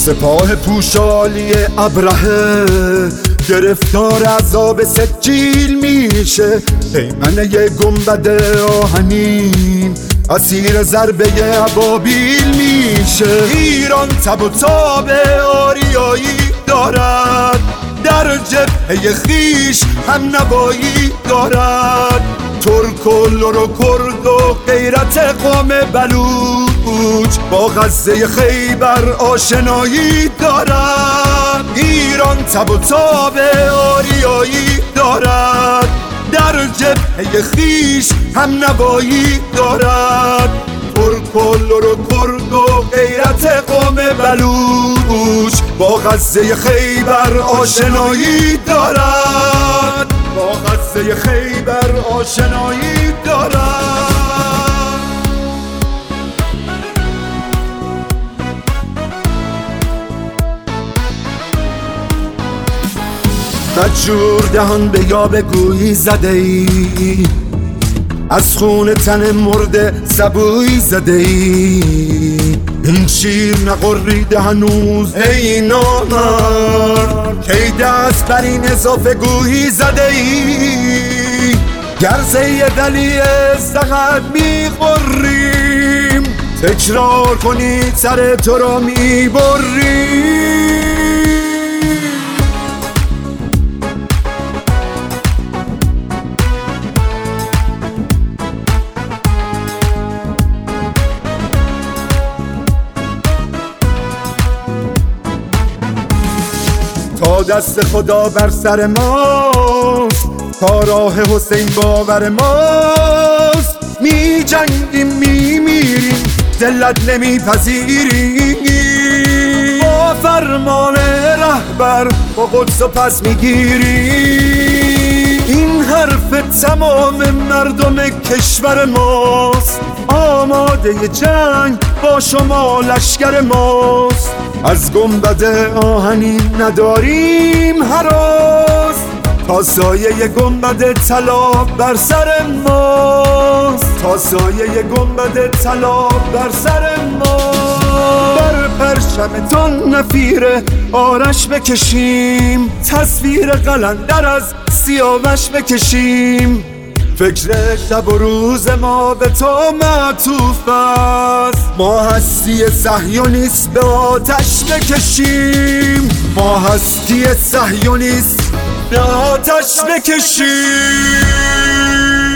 سپاه پوشالی ابرهه گرفتار عذاب سجیل میشه. پیمنه گنبد آهنین اسیر ضربه ابابیل میشه. ایران تب و تاب آریایی دارد، در جبهه خیش هم نوایی دارد. ترک و لر و کرد و غیرت قوم بلوچ با غزه خیبر آشنایی دارد. ایران تب و تاب آریایی دارد، در جبهه خیش هم نوایی دارد. ترک و لر و کرد و غیرت قوم بلوچ با غزه خیبر آشنایی دارد، با غزه خیبر آشنایی دارد. مجور دهان به یاب گویی زده ای، از خون تن مرده سبویی زده ای. این شیر نقریده هنوز ای نامرد، کی دست بر این اضافه گویی زده ای. گرزه دلی استقد میخوریم، تکرار کنید سر تو را میبریم. تا دست خدا بر سر ماست، تا راه حسین باور ماست. می جنگیم می میریم، ذلت نمی پذیریم. با فرمان رهبر با قدس و پس میگیریم. این حرف تمام مردم کشور ماست، آماده جنگ با شما لشکر ماست. از گنبد آهنین نداریم هراس، تا سایه گنبد طلا بر سر ماست، تا سایه گنبد طلا بر سر ماست. بر پرچمتان نفیر آرش بکشیم، تصویر قلندر از سیاوش بکشیم. فکر شب و روز ما به تو معطوف است، ما هستی صهیونیست به آتش بکشیم. ما هستی صهیونیست به آتش بکشیم.